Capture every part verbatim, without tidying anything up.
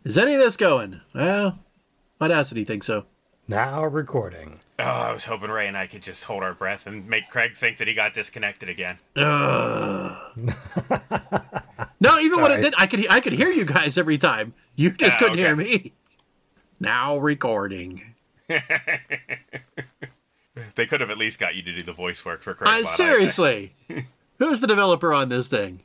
Is any of this going? Well, Audacity thinks so. Now recording. Oh, I was hoping Ray and I could just hold our breath and make Craig think that he got disconnected again. Uh. No, even when it did, I could I could hear you guys every time. You just Oh, couldn't okay. hear me. Now recording. They could have at least got you to do the voice work for Craig. Uh, Bot, I seriously, who's the developer on this thing?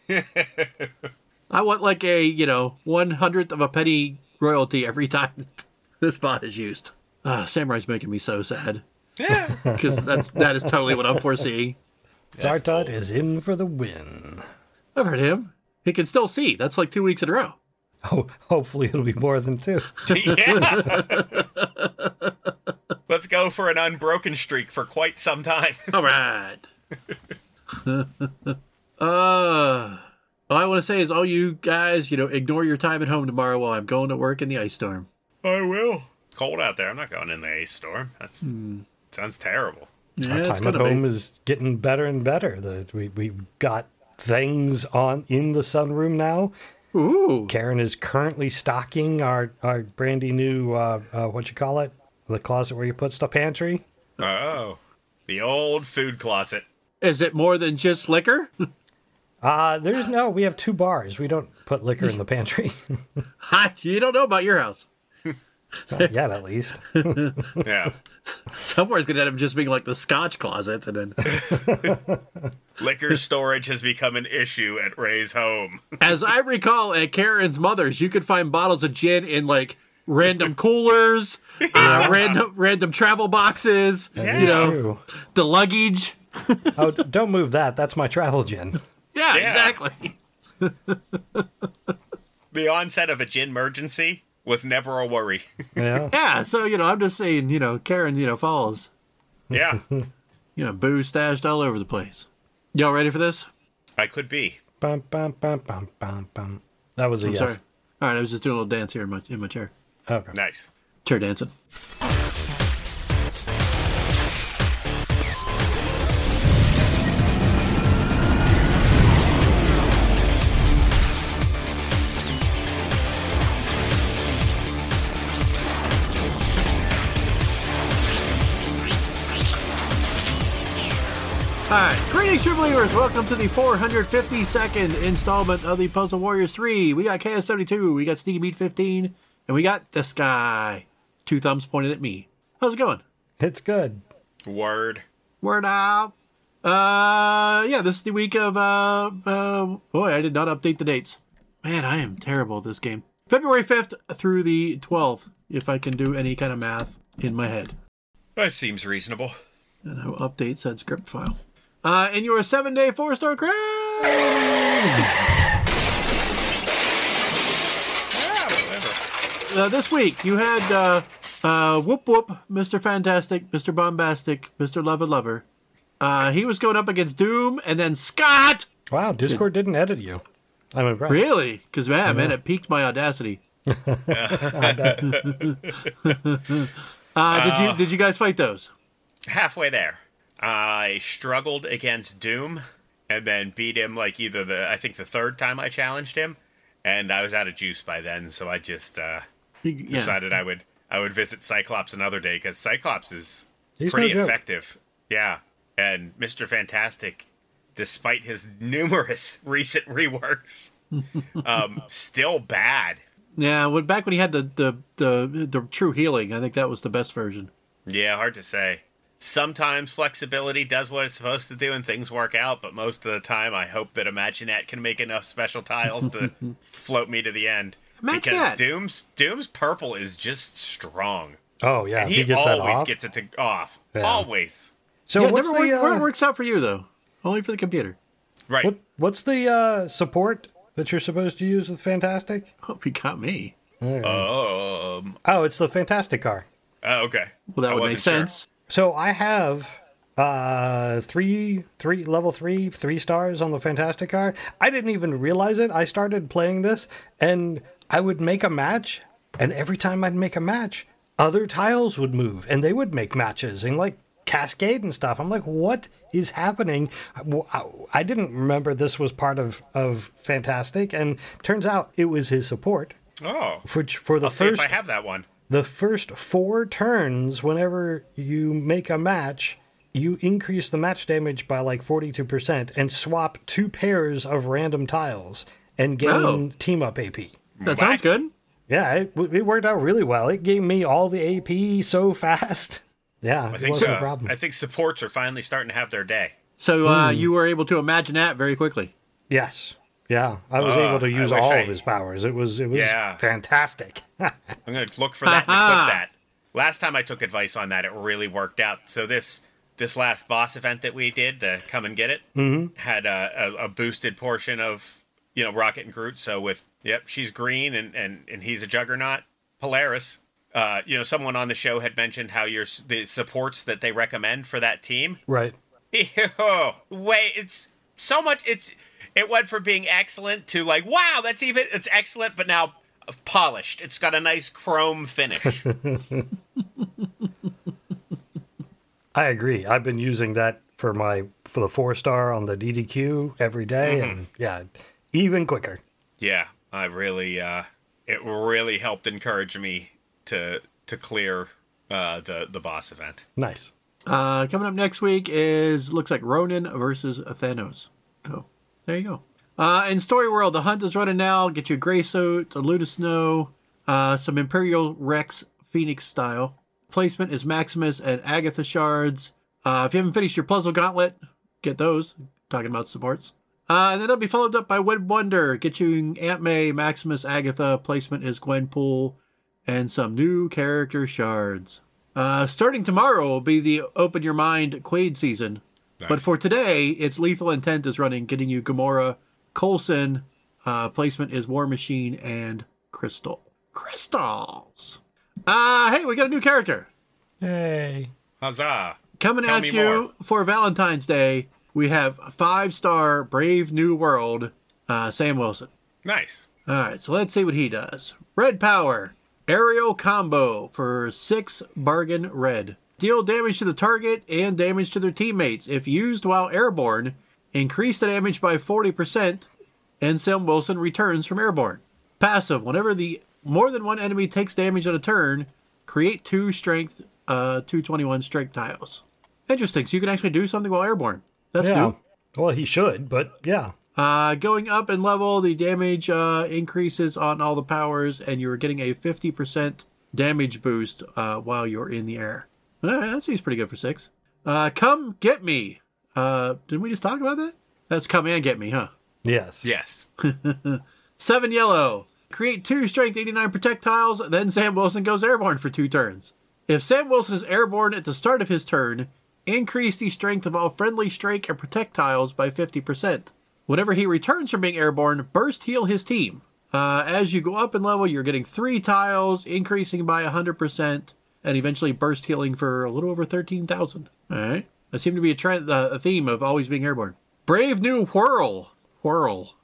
I want like a you know one hundredth of a penny royalty every time this bot is used. Uh, Samurai's making me so sad Yeah. because that's that is totally what I'm foreseeing. Zartut is in for the win. I've heard him. He can still see. That's like two weeks in a row. Oh, hopefully it'll be more than two. Yeah. Let's go for an unbroken streak for quite some time. All right. uh, all I want to say is, all you guys, you know, ignore your time at home tomorrow while I'm going to work in the ice storm. I will. Cold out there. I'm not going in the ice storm. That's sounds terrible. Yeah, Our it's time at gonna home be. is getting better and better. The, we, we've got things on in the sunroom now. Ooh. Karen is currently stocking our, our brandy new, uh, uh, what you call it? The closet where you put stuff, pantry. Oh, the old food closet. Is it more than just liquor? Uh, there's no, we have two bars. We don't put liquor in the pantry. Ha, you don't know about your house. Not yet, at least. Yeah. Somewhere's going to end up just being like the Scotch closet. And then, Liquor storage has become an issue at Ray's home. as I recall, at Karen's mother's, you could find bottles of gin in like random coolers, uh, random random travel boxes, Yeah. you know, True. the luggage. Oh, d- don't move that. That's my travel gin. Yeah, Yeah. exactly. The onset of a gin emergency was never a worry. Yeah. Yeah, so, you know, I'm just saying, you know, Karen, you know, follows, Yeah, you know, booze stashed all over the place. Y'all ready for this? I could be. Bum, bum, bum, bum, bum, bum. That was a I'm yes. sorry. All right, I was just doing a little dance here in my, in my chair. Okay. Nice. Chair dancing. Alright, greetings, true believers. Welcome to the four hundred fifty-second installment of the Puzzle Warriors three. We got K S seventy-two, we got Sneaky Meat fifteen, and we got this guy. Two thumbs pointed at me. How's it going? It's good. Word. Word out. Uh, yeah, this is the week of, uh, uh, boy, I did not update the dates. Man, I am terrible at this game. February fifth through the twelfth, if I can do any kind of math in my head. That seems reasonable. And I will update said script file. Uh, and your seven-day four-star crown! Yeah, whatever. Uh, this week, you had, uh, uh, Whoop Whoop, Mister Fantastic, Mister Bombastic, Mister Lover Lover. Uh, he was going up against Doom, and then Scott! Wow, Discord didn't edit you. I'm impressed. Really? Because, man, man, it piqued my audacity. uh, did you did you guys fight those? Halfway there. I struggled against Doom and then beat him like either the, I think the third time I challenged him, and I was out of juice by then, so I just uh, Yeah. decided I would I would visit Cyclops another day, because Cyclops is He's pretty no joke. effective. Yeah, and Mister Fantastic, despite his numerous recent reworks, um, still bad. Yeah, when, back when he had the, the, the, the true healing, I think that was the best version. Yeah, hard to say. Sometimes flexibility does what it's supposed to do and things work out, but most of the time I hope that Imaginet can make enough special tiles to float me to the end. Imaginet. Because Doom's Doom's purple is just strong. Oh, yeah. And if he, gets that always off. gets it to off. Yeah. Always. So yeah, it what's never the, work, uh, it works out for you, though. Only for the computer. Right. what, what's the uh, support that you're supposed to use with Fantastic? Hope you got me. Um. Oh, it's the Fantastic car. Oh, okay. Well, that I would wasn't make sure. sense. So I have uh three three level three three stars on the Fantastic car. I didn't even realize it. I started playing this and I would make a match, and every time I'd make a match, other tiles would move and they would make matches and like cascade and stuff. I'm like, what is happening? I, I didn't remember this was part of of Fantastic, and turns out it was his support. Oh, For for the I'll see first if I have that one. the first four turns, whenever you make a match, you increase the match damage by like forty-two percent and swap two pairs of random tiles and gain Oh. team up A P. That sounds good. Yeah, it, it worked out really well. It gave me all the A P so fast. Yeah, I it think wasn't uh, a problem. I think supports are finally starting to have their day. So uh, you were able to imagine that very quickly. Yes. Yeah, I was Uh, able to I use wish all I- of his powers. It was it was Yeah. fantastic. I'm going to look for that and equip that. Last time I took advice on that, it really worked out. So this this last boss event that we did, the Come and Get It, mm-hmm. had a, a, a boosted portion of, you know, Rocket and Groot. So with, yep, she's green and, and, and he's a Juggernaut. Polaris. Uh, you know, someone on the show had mentioned how your the supports that they recommend for that team. Right. Oh, wait, it's so much. It's it went from being excellent to like, wow, that's even it's excellent, but now polished. It's got a nice chrome finish. I agree. I've been using that for my for the four star on the D D Q every day, Mm-hmm. and yeah, even quicker. Yeah, I really, uh, it really helped encourage me to to clear uh, the the boss event. Nice. Uh, coming up next week is looks like Ronin versus Thanos. So there you go. Uh, in Story World, the hunt is running now. Get your gray suit, a loot of snow, uh, some Imperial Rex Phoenix style. Placement is Maximus and Agatha shards. Uh, if you haven't finished your puzzle gauntlet, get those. Talking about supports. Uh, and then it'll be followed up by Web Wonder. Get you Aunt May, Maximus, Agatha. Placement is Gwenpool, and some new character shards. Uh, starting tomorrow will be the Open Your Mind Quaid season. Nice. But for today, it's Lethal Intent is running, getting you Gamora, Coulson. Uh, placement is War Machine and Crystal. Crystals! Uh, hey, we got a new character. Hey. Huzzah! Coming Tell at me you more. for Valentine's Day, we have five-star Brave New World, uh, Sam Wilson. Nice. All right, so let's see what he does. Red Power, aerial combo for six bargain red. Deal damage to the target and damage to their teammates. If used while airborne, increase the damage by forty percent, and Sam Wilson returns from airborne. Passive, whenever the more than one enemy takes damage on a turn, create two strength, uh, two twenty-one strength tiles. Interesting, so you can actually do something while airborne. That's yeah. new. Well, he should, but yeah. Uh, going up in level, the damage uh, increases on all the powers, and you're getting a fifty percent damage boost uh, while you're in the air. Uh, that seems pretty good for six. Uh, come get me. Uh, didn't we just talk about that? That's come and get me, huh? Yes. Yes. Seven yellow. Create two strength eighty-nine projectiles, then Sam Wilson goes airborne for two turns. If Sam Wilson is airborne at the start of his turn, increase the strength of all friendly strike and projectiles by fifty percent. Whenever he returns from being airborne, burst heal his team. Uh, as you go up in level, you're getting three tiles, increasing by one hundred percent, and eventually burst healing for a little over thirteen thousand. All right. That seemed to be a trend, uh, a theme of always being airborne. Brave New Whirl. Whirl.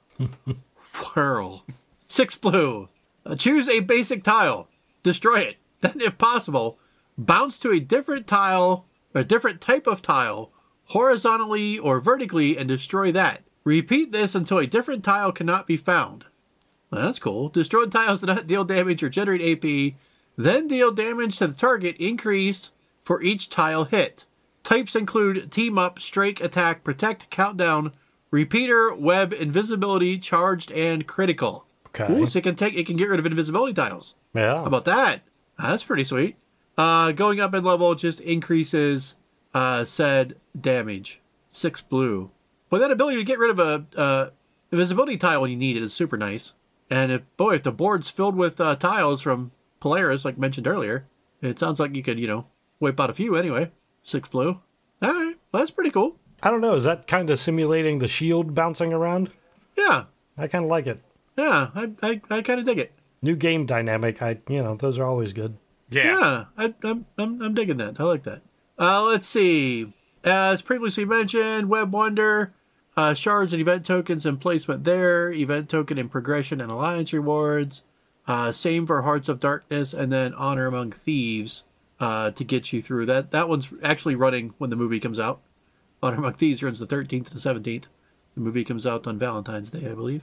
Whirl. Six blue. Uh, choose a basic tile. Destroy it. Then, if possible, bounce to a different tile, a different type of tile, horizontally or vertically, and destroy that. Repeat this until a different tile cannot be found. Well, that's cool. Destroyed tiles do not deal damage or generate A P. Then deal damage to the target increased for each tile hit. Types include Team Up, Strike, Attack, Protect, Countdown, Repeater, Web, Invisibility, Charged, and Critical. Okay. Ooh, so it can take it can get rid of invisibility tiles. Yeah. How about that? That's pretty sweet. Uh, going up in level just increases uh, said damage. Six blue. Well, that ability to get rid of a uh, invisibility tile when you need it is super nice. And if boy, if the board's filled with uh, tiles from Polaris, like mentioned earlier, it sounds like you could, you know, wipe out a few anyway. Six blue. All right, well, that's pretty cool. I don't know. Is that kind of simulating the shield bouncing around? Yeah, I kind of like it. yeah, I I, I kind of dig it. New game dynamic. I you know those are always good. Yeah. Yeah, I, I'm, I'm I'm digging that. I like that. Uh, let's see. As previously mentioned, Web Wonder, uh, shards and event tokens and placement there. Event token and progression and alliance rewards. Uh, same for Hearts of Darkness, and then Honor Among Thieves uh, to get you through that. That one's actually running when the movie comes out. Honor Among Thieves runs the thirteenth to the seventeenth. The movie comes out on Valentine's Day, I believe.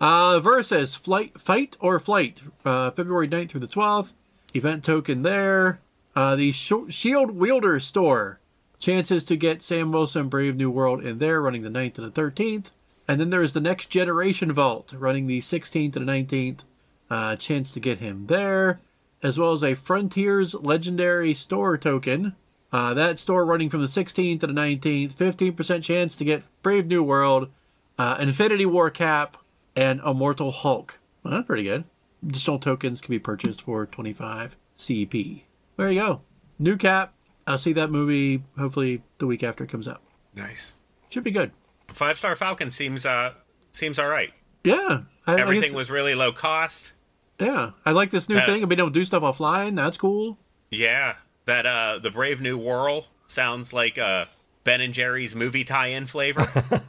Uh, versus Flight, Fight or Flight, uh, February ninth through the twelfth. Event token there. Uh, the Sh- Shield Wielder store. Chances to get Sam Wilson Brave New World in there, running the ninth and the thirteenth. And then there's the Next Generation Vault, running the sixteenth and the nineteenth. Uh, chance to get him there. As well as a Frontiers Legendary Store token. Uh, that store running from the sixteenth to the nineteenth. fifteen percent chance to get Brave New World, uh, Infinity War Cap, and Immortal Hulk. Well, that's pretty good. Additional tokens can be purchased for twenty-five C P. There you go. New Cap. I'll see that movie hopefully the week after it comes out. Nice. Should be good. Five Star Falcon seems uh seems all right. Yeah. I, Everything I guess, was really low cost. Yeah. I like this new That- thing of being able to do stuff offline. That's cool. Yeah, that uh the Brave New World sounds like uh Ben and Jerry's movie tie-in flavor.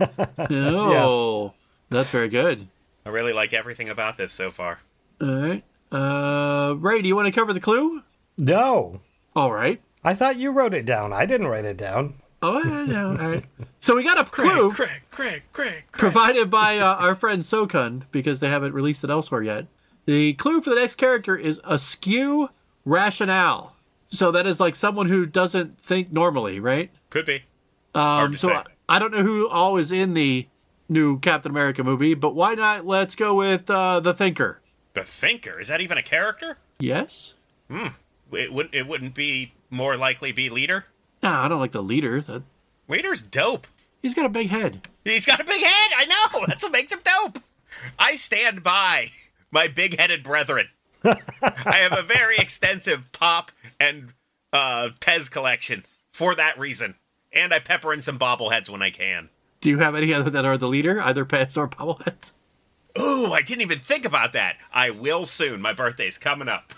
Oh, that's very good. I really like everything about this so far. All right. Uh, Ray, do you want to cover the clue? No. All right. I thought you wrote it down. I didn't write it down. Oh, yeah, yeah, all right. So we got a clue Craig, Craig, Craig, Craig. provided by uh, our friend Sokun because they haven't released it elsewhere yet. The clue for the next character is askew rationale. So that is like someone who doesn't think normally, right? Could be. Um, to so say. I, I don't know who all is in the new Captain America movie, but why not? Let's go with uh, the Thinker. The Thinker, is that even a character? Yes. It wouldn't. It wouldn't be more likely be Leader. Nah, I don't like the leader. That, Leader's dope. he's got a big head. He's got a big head. I know. That's what makes him dope. I stand by my big-headed brethren. I have a very extensive pop and uh, Pez collection for that reason, and I pepper in some bobbleheads when I can. Do you have any other that are the leader, either pets or bobbleheads? Ooh, I didn't even think about that. I will soon. My birthday's coming up.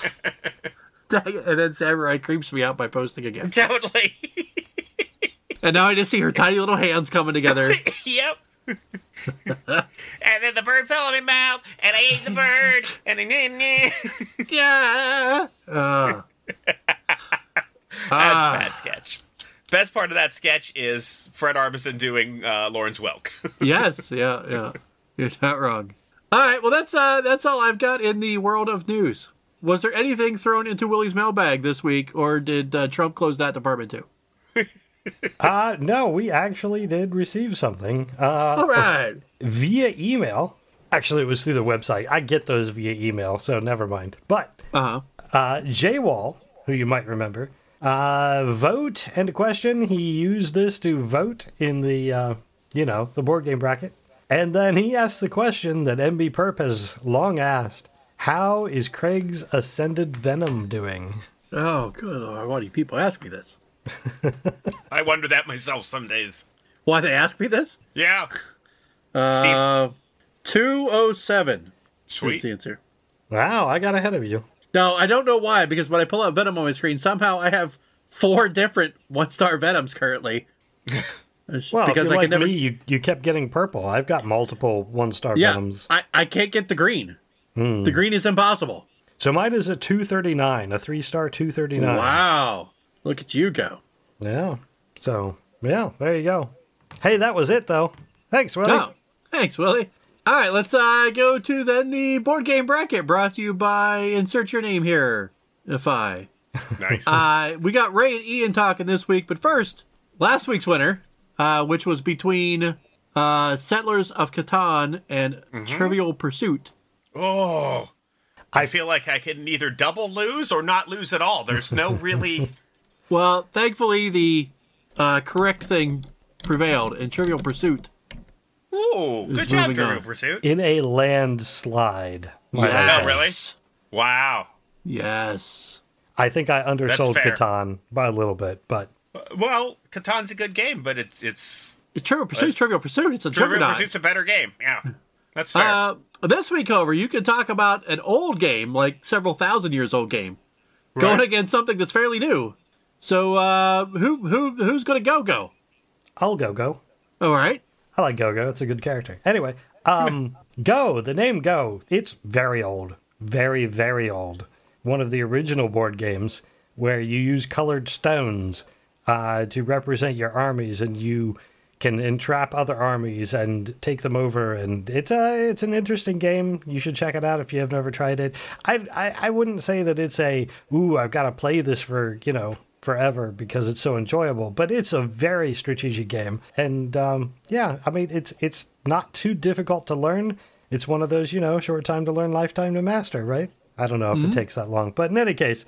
And then Samurai creeps me out by posting again. Totally. And now I just see her tiny little hands coming together. Yep. And then the bird fell in my mouth, and I ate the bird, and then Yeah. Uh, that's Ah. a bad sketch. Best part of that sketch is Fred Armisen doing uh, Lawrence Welk. yes. Yeah. Yeah. You're not wrong. All right. Well, that's uh, that's all I've got in the world of news. Was there anything thrown into Willie's mailbag this week, or did uh, Trump close that department too? Uh, no, we actually did receive something. Uh, All right. Via email. Actually, it was through the website. I get those via email, so never mind. But Uh huh. uh, J-Wall, who you might remember, uh, vote and a question. He used this to vote in the, uh, you know, the board game bracket. And then he asked the question that M B Perp has long asked. How is Craig's Ascended Venom doing? Oh, good Lord. Why do people ask me this? I wonder that myself some days. Why they ask me this? Yeah. Uh, two oh seven. Sweet. Is the answer. Wow, I got ahead of you. No, I don't know why, because when I pull out Venom on my screen, somehow I have four different one-star Venoms currently. Well, because if you're I like can never. me, you, you kept getting purple. I've got multiple one-star Yeah, Venoms. I, I can't get the green. The green is impossible. So mine is a two thirty-nine, a three-star two thirty-nine. Wow. Look at you go. Yeah. So, yeah, there you go. Hey, that was it, though. Thanks, Willie. Oh, thanks, Willie. All right, let's uh, go to then the board game bracket brought to you by insert your name here. If I. Nice. Uh, we got Ray and Ian talking this week, but first, last week's winner, uh, which was between uh, Settlers of Catan and Trivial Pursuit. Oh, I feel like I can either double lose or not lose at all. There's no really... Well, thankfully, the uh, correct thing prevailed, and Trivial Pursuit. Ooh, good Who's job, moving Trivial on? Pursuit. In a landslide. might I Yes. Oh, really? Wow. Yes. I think I undersold fair. Catan by a little bit, but Well, Catan's a good game, but it's it's Trivial Pursuit, It's- Trivial Pursuit. It's a Trivial juggernaut. Pursuit's a better game. Yeah, that's fair. Uh, this week, however, you can talk about an old game, like several thousand years old game, going Right. against something that's fairly new. So, uh, who who who's going to go go? I'll go go. All right. I like Go-Go. It's a good character. Anyway, um, Go, the name Go, it's very old. Very, very old. One of the original board games where you use colored stones uh, to represent your armies, and you can entrap other armies and take them over, and it's a it's an interesting game. You should check it out if you have never tried it. I I, I wouldn't say that it's a ooh I've got to play this for you know forever because it's so enjoyable, but it's a very strategic game, and um, yeah, I mean it's it's not too difficult to learn. It's one of those you know short time to learn, lifetime to master, right? I don't know if mm-hmm. it takes that long, but in any case.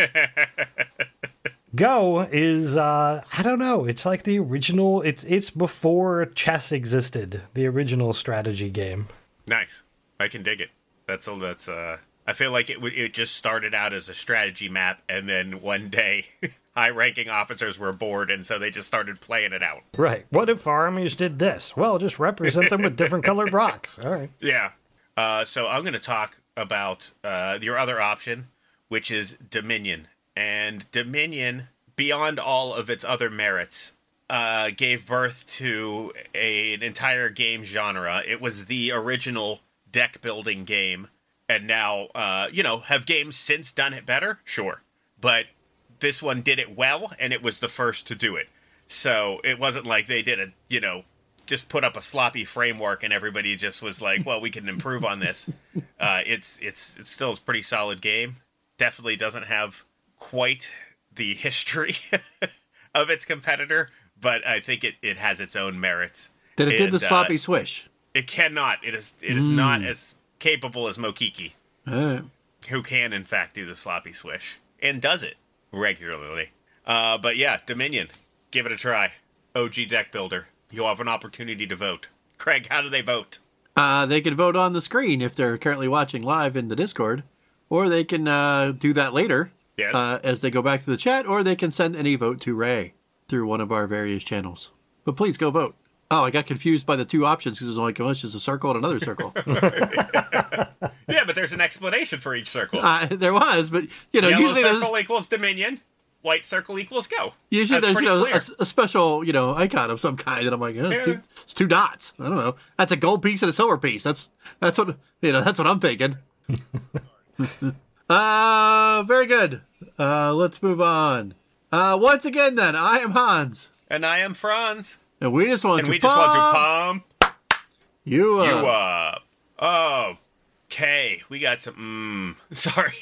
Go is, uh, I don't know, it's like the original, it's it's before chess existed, the original strategy game. Nice. I can dig it. That's, a, that's uh, I feel like it it just started out as a strategy map, and then one day, high-ranking officers were bored, and so they just started playing it out. Right. What if our armies did this? Well, just represent them with different colored rocks. All right. Yeah. Uh, so I'm going to talk about uh, your other option, which is Dominion. And Dominion, beyond all of its other merits, uh, gave birth to a, an entire game genre. It was the original deck-building game. And now, uh, you know, have games since done it better? Sure. But this one did it well, and it was the first to do it. So it wasn't like they did a, you know, just put up a sloppy framework and everybody just was like, well, we can improve on this. Uh, it's, it's, it's still a pretty solid game. Definitely doesn't have quite the history of its competitor, but I think it, it has its own merits. Did it and, do the sloppy uh, swish? It cannot. It is it is mm. not as capable as Mokiki, right. who can, in fact, do the sloppy swish, and does it regularly. Uh, but yeah, Dominion, give it a try. O G deck builder. You'll have an opportunity to vote. Craig, how do they vote? Uh, they can vote on the screen if they're currently watching live in the Discord, or they can uh, do that later. Yes. Uh, as they go back to the chat, or they can send any vote to Ray through one of our various channels. But please go vote. Oh, I got confused by the two options because there's only oh, it's just a circle and another circle. Yeah, but there's an explanation for each circle. Uh, there was, but you know, Yellow usually circle there's, equals Dominion. White circle equals go. Usually That's there's you know clear. a, a special you know icon of some kind, and I'm like, oh, it's, Yeah. two, it's two dots. I don't know. That's a gold piece and a silver piece. That's that's what you know. That's what I'm thinking. uh, very good. Uh, let's move on. Uh, once again, then I am Hans, and I am Franz, and we just want and to we just want to pump you up. you up. Oh, okay. We got some. Mm, sorry,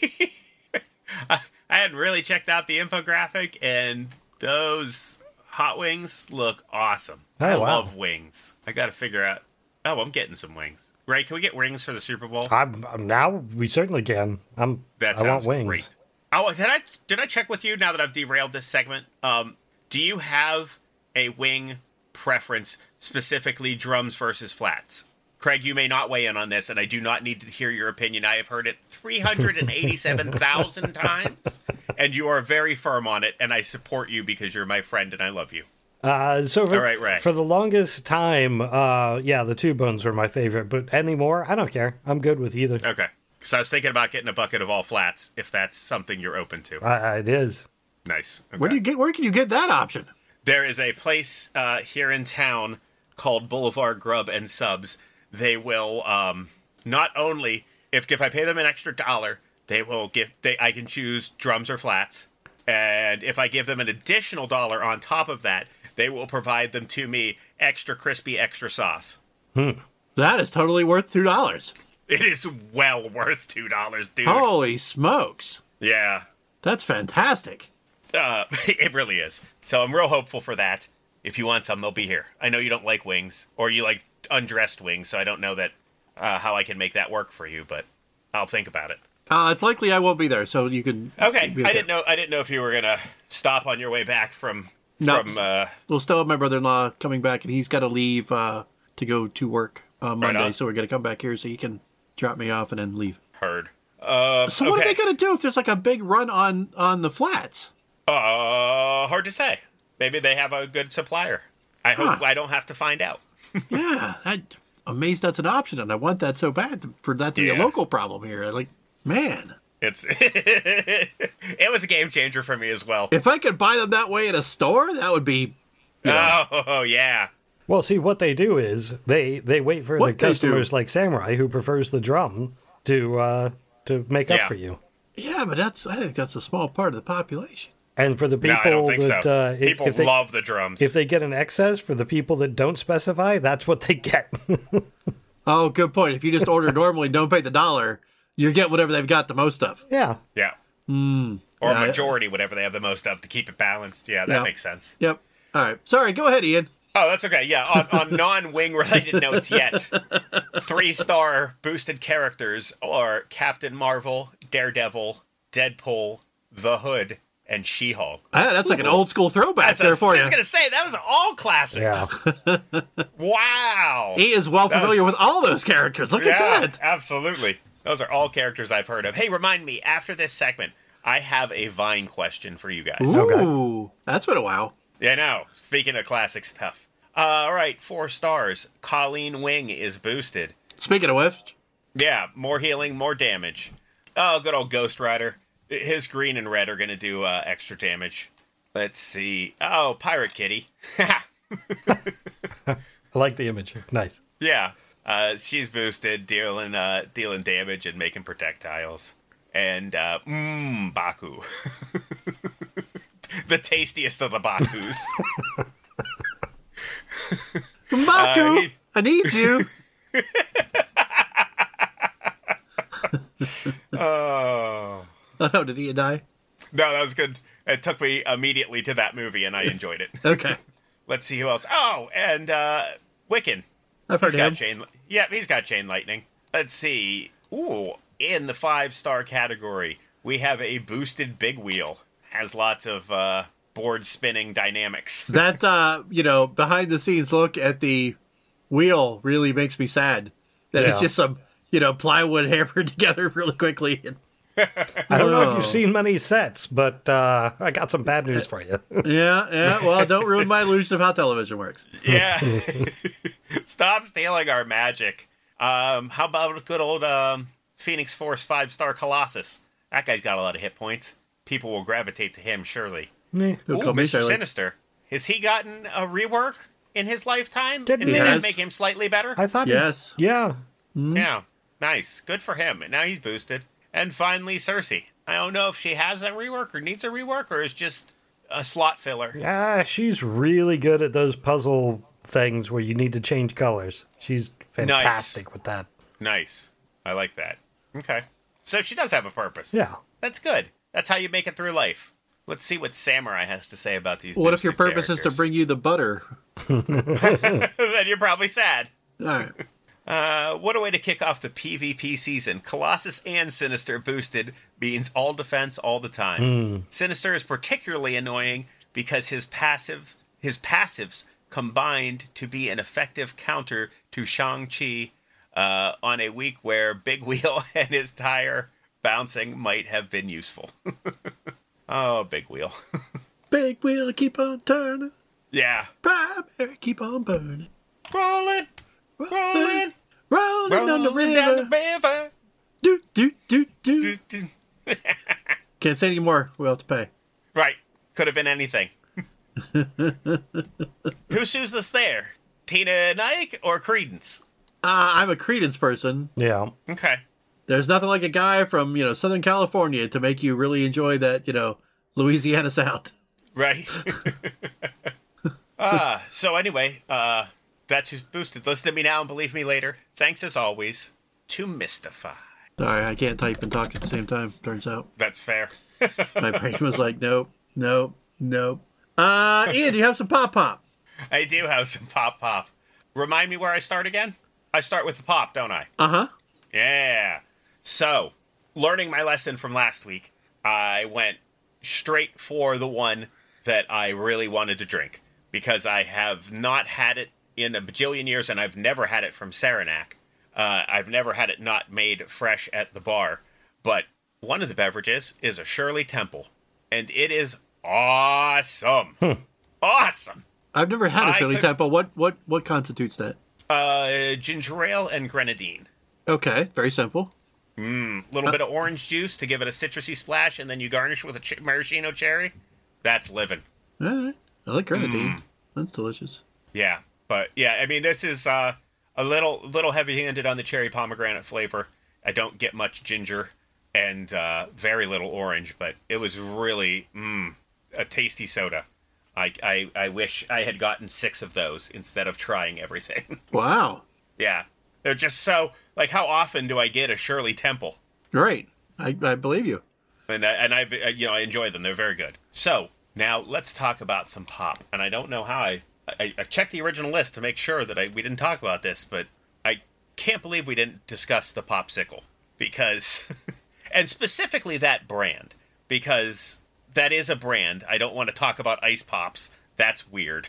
I, I hadn't really checked out the infographic, and those hot wings look awesome. Oh, I wow. love wings. I got to figure out. Oh, I'm getting some wings. Ray, can we get wings for the Super Bowl? I'm, I'm now we certainly can. I'm. That I want sounds wings. great. Oh, did I did I check with you now that I've derailed this segment? Um, do you have a wing preference, specifically drums versus flats? Craig, you may not weigh in on this, and I do not need to hear your opinion. I have heard it three hundred eighty-seven thousand times, and you are very firm on it, and I support you because you're my friend and I love you. Uh, so for, All right, Ray. for the longest time, uh, yeah, the two bones were my favorite, but anymore, I don't care. I'm good with either. Okay. So I was thinking about getting a bucket of all flats, if that's something you're open to. Uh, it is. Nice. Okay. Where do you get? Where can you get that option? There is a place uh, here in town called Boulevard Grub and Subs. They will um, not only if if I pay them an extra dollar, they will give. They I can choose drums or flats, and if I give them an additional dollar on top of that, they will provide them to me extra crispy, extra sauce. Hmm. That is totally worth two dollars. It is well worth two dollars, dude. Holy smokes! Yeah, That's fantastic. uh, it really is. So I'm real hopeful for that. If you want some, they'll be here. I know you don't like wings, or you like undressed wings, so I don't know that uh, how I can make that work for you, but I'll think about it. Uh, it's likely I won't be there, so you can. Okay, be I didn't know. I didn't know if you were gonna stop on your way back from No. from. Uh, We'll still have my brother-in-law coming back, and he's got to leave uh, to go to work uh, Monday, on. so we're gonna come back here so he can drop me off and then leave. heard. Uh, So what okay. are they gonna do if there's like a big run on on the flats? Uh, hard to say. Maybe they have a good supplier. I hope Huh. I don't have to find out. Yeah, I'm amazed that's an option, and I want that so bad to, for that to be Yeah. a local problem here. Like, man, It's it was a game changer for me as well. if I could buy them that way at a store, that would be. Yeah. Oh yeah, Well, see, what they do is they they wait for What the they customers do. like Samurai who prefers the drum to uh, to make up Yeah. for you. Yeah, but that's I think that's a small part of the population. And for the people No, I don't think that so. uh, if, People if they, love the drums. if they get an excess, for the people that don't specify, that's what they get. Oh, good point. If you just order normally, don't pay the dollar, you get whatever they've got the most of. Yeah. yeah. Mm, Or yeah. majority, whatever they have the most of to keep it balanced. Yeah, that Yeah. makes sense. Yep. All right. Sorry. Go ahead, Ian. Oh, that's okay. Yeah, on, on non-wing related notes yet, three-star boosted characters are Captain Marvel, Daredevil, Deadpool, The Hood, and She-Hulk. Ah, that's like an old school throwback That's there a, for I you. was going to say, that was all classics. Yeah. Wow. He is well That familiar was- with all those characters. Look Yeah, at that. absolutely. Those are all characters I've heard of. Hey, remind me, after this segment, I have a Vine question for you guys. Ooh, that's been a while. Yeah, no. Speaking of classic stuff. Uh, all right, four stars. Colleen Wing is boosted. Speaking of which, Yeah, more healing, more damage. Oh, good old Ghost Rider. His green and red are going to do uh, extra damage. Let's see. Oh, Pirate Kitty. I like the image. Nice. Yeah, uh, she's boosted, dealing uh, dealing damage and making projectiles. And, uh, mmm, Baku. The tastiest of the Bakus. Mbaku, Uh, he- I need you. Oh. Oh no, did he die? No, that was good. It took me immediately to that movie, and I enjoyed it. Okay, Let's see who else. Oh, and uh, Wiccan. I've heard He's got him. chain. Yeah, he's got chain lightning. Let's see. Ooh, in the five star category, we have a boosted big wheel. Has lots of uh, board spinning dynamics. That uh, you know, behind the scenes look at the wheel really makes me sad. That it's Yeah. just some you know plywood hammered together really quickly. I don't know if Oh. you've seen many sets, but uh, I got some bad news for you. Yeah, yeah. Well, don't ruin my illusion of how television works. Yeah. Stop stealing our magic. Um, how about a good old um, Phoenix Force five star Colossus? That guy's got a lot of hit points. People will gravitate to him, surely. Meh. Don't Ooh, call me Mister Shirley. Sinister. Has he gotten a rework in his lifetime? Didn't and he? did Yes. that make him slightly better? I thought. he- Yes. yeah. Yeah. Nice. Good for him. And now he's boosted. And finally, Cersei. I don't know if she has a rework or needs a rework or is just a slot filler. Yeah, she's really good at those puzzle things where you need to change colors. She's fantastic with that. Nice. I like that. Okay. So she does have a purpose. Yeah. That's good. That's how you make it through life. Let's see what Samurai has to say about these. What if your boosted purpose is to characters. bring you the butter? Then you're probably sad. All right. Uh, what a way to kick off the PvP season. Colossus and Sinister boosted means all defense all the time. Sinister is particularly annoying because his passive his passives combined to be an effective counter to Shang-Chi uh, on a week where Big Wheel and his tire bouncing might have been useful. Oh, Big Wheel. Big wheel, keep on turning. Yeah. Primary, keep on burning. Rolling, rolling, Rolling, on the rolling down the river. river. Do, do, do, do. Do, do. Can't say any more. We'll have to pay. Right. Could have been anything. Who sues us there? Tina Nike or Credence? Uh, I'm a Credence person. Yeah. Okay. There's nothing like a guy from, you know, Southern California to make you really enjoy that, you know, Louisiana sound. Right. uh, so anyway, uh, that's who's boosted. Listen to me now and believe me later. Thanks as always to Mystify. Sorry, I can't type and talk at the same time, turns out. That's fair. My brain was like, nope, nope, nope. Uh, Ian, do you have some pop pop? I do have some pop pop. Remind me where I start again? I start with the pop, don't I? Uh-huh. Yeah. So, learning my lesson from last week, I went straight for the one that I really wanted to drink because I have not had it in a bajillion years and I've never had it from Saranac. Uh, I've never had it not made fresh at the bar. But one of the beverages is a Shirley Temple, and it is awesome. Awesome. I've never had a I Shirley could- Temple. What, what, what constitutes that? Uh, ginger ale and grenadine. Okay, very simple. A little bit of orange juice to give it a citrusy splash, and then you garnish with a ch- maraschino cherry. That's living. All right. I like grenadine. That's delicious. Yeah, but yeah, I mean, this is uh, a little little heavy-handed on the cherry pomegranate flavor. I don't get much ginger and uh, very little orange, but it was really, mmm, a tasty soda. I, I, I wish I had gotten six of those instead of trying everything. Wow. Yeah. They're just so, like, how often do I get a Shirley Temple? Great. I, I believe you. And, I- and I've, uh, you know, I enjoy them. They're very good. So, now let's talk about some pop. And I don't know how I, I, I checked the original list to make sure that I, we didn't talk about this, but I can't believe we didn't discuss the Popsicle. Because, and specifically that brand, because that is a brand. I don't want to talk about Ice Pops. That's weird.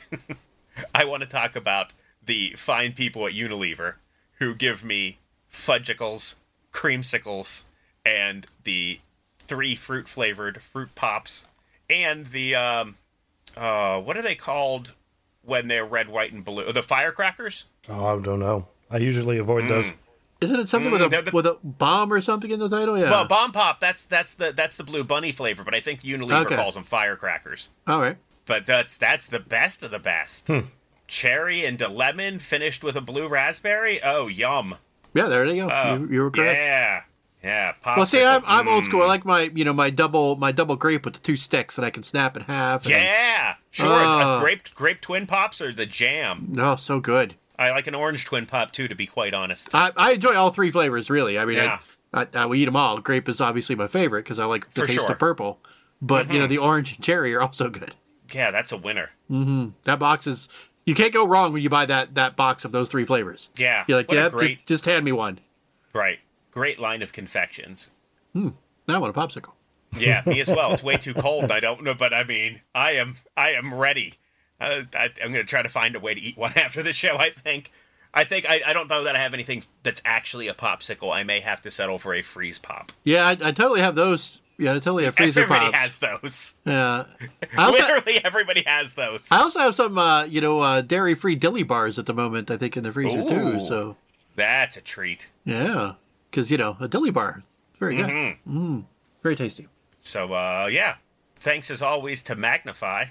I want to talk about the fine people at Unilever who give me fudgicles, creamsicles, and the three fruit-flavored fruit pops, and the, um, uh, what are they called when they're red, white, and blue? The firecrackers? Oh, I don't know. I usually avoid those. Isn't it something Mm, with they're a the- with a bomb or something in the title? Yeah. Well, Bomb Pop, that's that's the that's the blue bunny flavor, but I think Unilever Okay. calls them firecrackers. All right. But that's that's the best of the best. Cherry and a lemon finished with a blue raspberry. Oh, yum! Yeah, there you go. Oh, you, you were correct. Yeah, yeah. Well, see, I'm, popsicle. I'm old school. I Mm. like my, you know, my double, my double grape with the two sticks that I can snap in half. and- Yeah, sure. Oh. a grape grape twin pops or the jam. No, so good. I like an orange twin pop too, to be quite honest. I, I enjoy all three flavors, really. I mean, Yeah. I, I, I will eat them all. Grape is obviously my favorite because I like the For taste sure. Mm-hmm. of purple. But you know, the orange and cherry are also good. Yeah, that's a winner. That box is. You can't go wrong when you buy that that box of those three flavors. Yeah, You're like, what a yeah, great, just, just hand me one. right, great line of confections. Now I want a popsicle. Yeah, me as well. It's way too cold. I don't know, but I mean, I am I am ready. Uh, I, I'm going to try to find a way to eat one after the show. I think. I think I, I don't know that I have anything that's actually a popsicle. I may have to settle for a freeze pop. Yeah, I, I totally have those. Yeah, I totally have freezer Everybody pops. has those. Yeah. I also, Literally, everybody has those. I also have some, uh, you know, uh, dairy-free dilly bars at the moment. I think in the freezer too. Ooh. So That's a treat. yeah, because you know, a dilly bar, it's very good. Mm, very tasty. So, uh, yeah. Thanks as always to Magnify.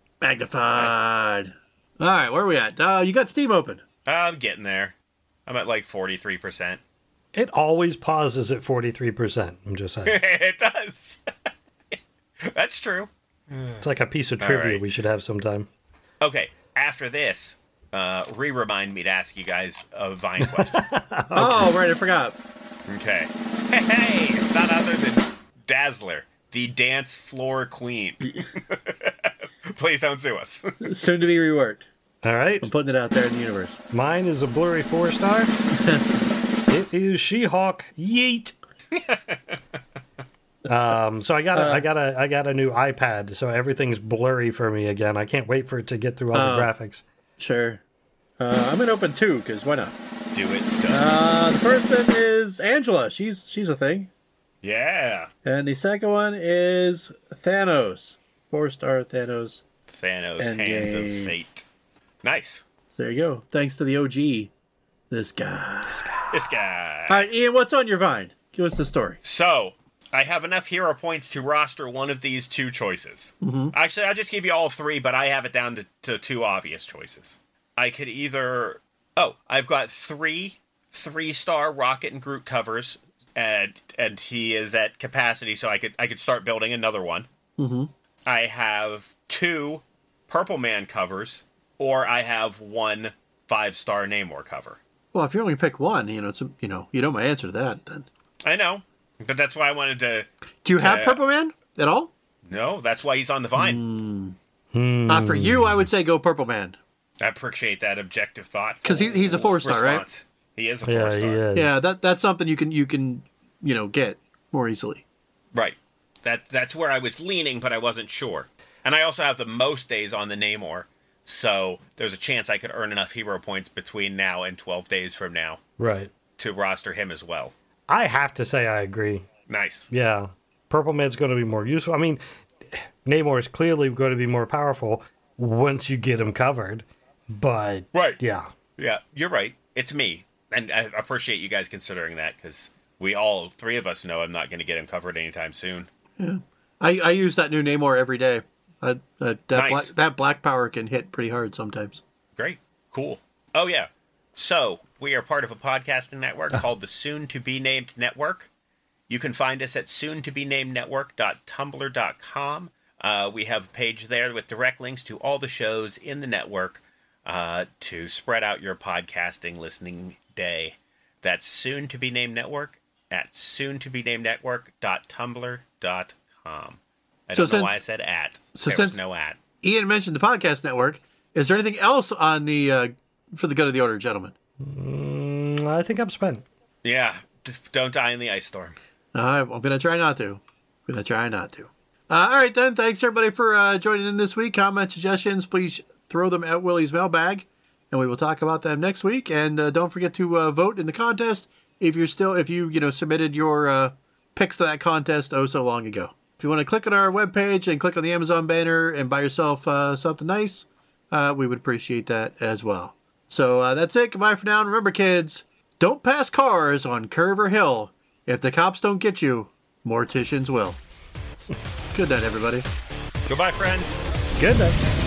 Magnified. All right, where are we at? Uh, you got Steam open. I'm getting there. I'm at like forty-three percent. It always pauses at forty-three percent. I'm just saying. It does. That's true. It's like a piece of All trivia right. we should have sometime. Okay, after this, uh, re-remind me to ask you guys a Vine question. Oh, right, I forgot. Okay. Hey, hey, it's not other than Dazzler, the dance floor queen. Please don't sue us. Soon to be reworked. All right. I'm putting it out there in the universe. Mine is a blurry four star. It is She-Hulk. Yeet. um, so I got a, Uh, I got a, I got a new iPad, so everything's blurry for me again. I can't wait for it to get through all Oh. the graphics. Sure. Uh, I'm gonna open two because why not? Do it. Uh, the first one is Angela. She's she's a thing, Yeah. and the second one is Thanos. Four star Thanos. Thanos, Endgame. Hands of Fate. Nice. So there you go. Thanks to the O G, this guy. This guy. All right, Ian, what's on your Vine? Give us the story. So, I have enough hero points to roster one of these two choices. Mm-hmm. Actually, I'll just give you all three, but I have it down to, to two obvious choices. I could either... Oh, I've got three three-star Rocket and Groot covers, and and he is at capacity, so I could I could start building another one. Mm-hmm. I have two Purple Man covers, or I have one five-star Namor cover. Well, if you only pick one, you know, it's a, you know, you know my answer to that. Then I know, but that's why I wanted to... do you have Uh, Purple Man at all? No, that's why he's on the Vine. Uh, for you, I would say go Purple Man. I appreciate that objective thought. 'Cause he- he's a four-star, right? response. He is a four Yeah, star. he is. Yeah, that that's something you can you can you know get more easily. Right. That that's where I was leaning, but I wasn't sure. And I also have the most days on the Namor, so there's a chance I could earn enough hero points between now and twelve days from now Right. to roster him as well. I have to say I agree. Nice. Yeah. Purple Man's going to be more useful. I mean, Namor is clearly going to be more powerful once you get him covered. But, Right. yeah. Yeah, you're right. It's me. And I appreciate you guys considering that, because we all, three of us know I'm not going to get him covered anytime soon. I, I use that new Namor every day. Uh, uh, that Nice. black, that black power can hit pretty hard sometimes. Great. Cool. Oh, yeah. So, we are part of a podcasting network called the Soon to Be Named Network. You can find us at soon to be named network dot tumblr dot com. Uh, we have a page there with direct links to all the shows in the network uh, to spread out your podcasting listening day. That's soon to be named network at soon to be named network dot tumblr dot com. I So don't know since- why I said at. so there since- was no at. Ian mentioned the podcast network. Is there anything else on the uh, for the good of the order, gentlemen? Mm, I think I'm spent. Yeah, just don't die in the ice storm. Uh, I'm gonna try not to. I'm gonna try not to. Uh, all right then. Thanks everybody for uh, joining in this week. Comment suggestions, please throw them at Willie's mailbag, and we will talk about them next week. And uh, don't forget to uh, vote in the contest if you're still if you you know submitted your uh, picks to that contest oh so long ago. If you want to click on our webpage and click on the Amazon banner and buy yourself uh, something nice, uh, we would appreciate that as well. So uh, that's it. Goodbye for now. And remember, kids, don't pass cars on curve or hill. If the cops don't get you, morticians will. Good night, everybody. Goodbye, friends. Good night.